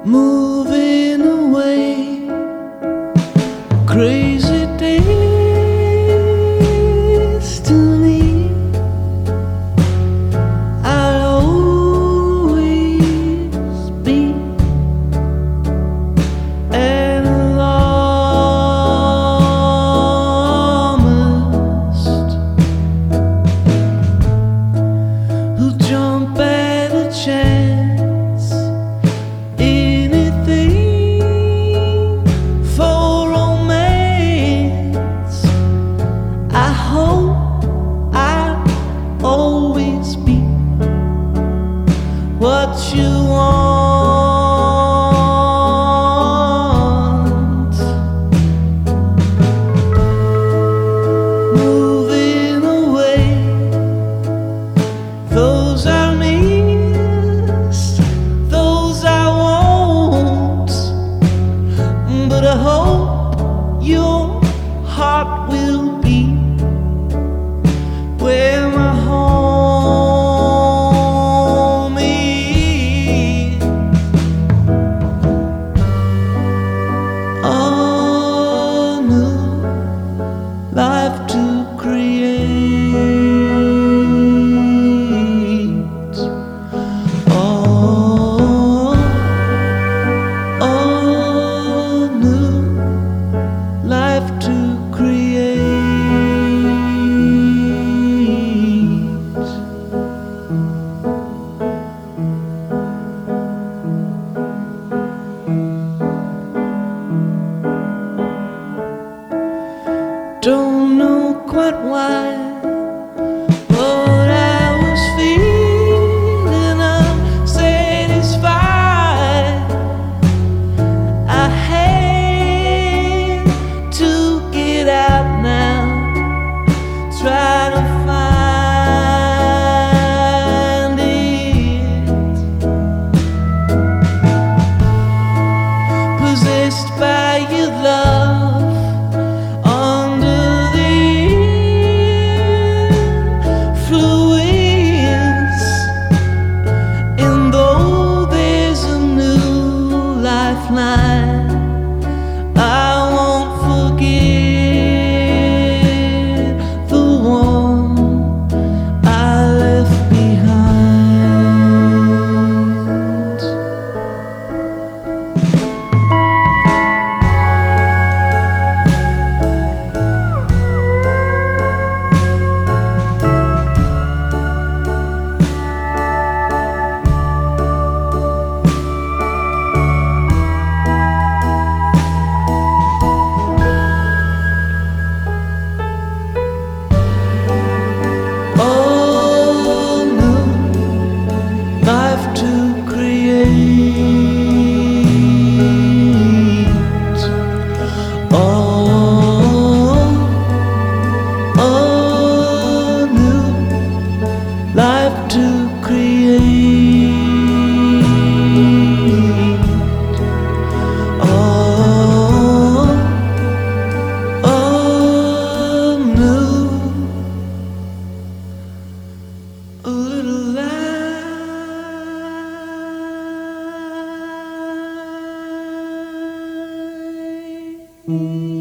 moving away, crazy destiny. I'll always be an alarmist who'll jump at a chance, anything for romance. I hope I'll always be what you want. Moving away, those I miss, those I won't. But I hope your heart will be where my home is. A new life to create. Oh, a new life to create. Don't know quite why, but I was feeling unsatisfied. I had to get out now, try to find it. Possessed by your love, under the influence. And though there's a new lifeline, I won't forget the one I left behind. Oh, new life to create. Oh, new life to create. New a little light.